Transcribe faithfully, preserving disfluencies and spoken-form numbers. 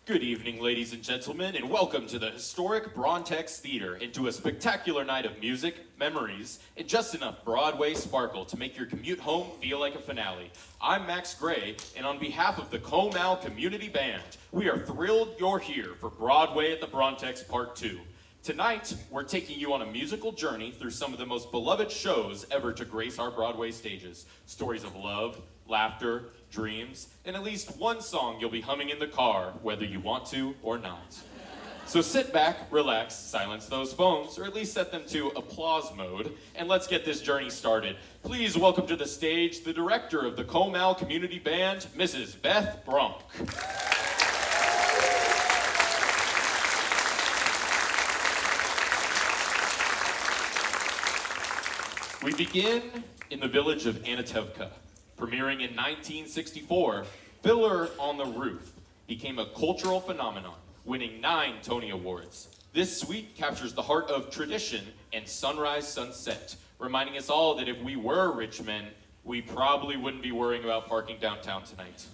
Good evening, ladies and gentlemen, and welcome to the historic Brontex Theater and to a spectacular night of music, memories, and just enough Broadway sparkle to make your commute home feel like a finale. I'm Max Gray, and on behalf of the Comal Community Band, we are thrilled you're here for Broadway at the Brontex Part two. Tonight, we're taking you on a musical journey through some of the most beloved shows ever to grace our Broadway stages. Stories of love, laughter, dreams, and at least one song you'll be humming in the car, whether you want to or not. So sit back, relax, silence those phones, or at least set them to applause mode, and let's get this journey started. Please welcome to the stage the director of the Comal Community Band, Missus Beth Bronk. We begin in the village of Anatevka. Premiering in nineteen sixty-four, Fiddler on the Roof became a cultural phenomenon, winning nine Tony Awards. This suite captures the heart of tradition and sunrise sunset, reminding us all that if we were rich men, we probably wouldn't be worrying about parking downtown tonight.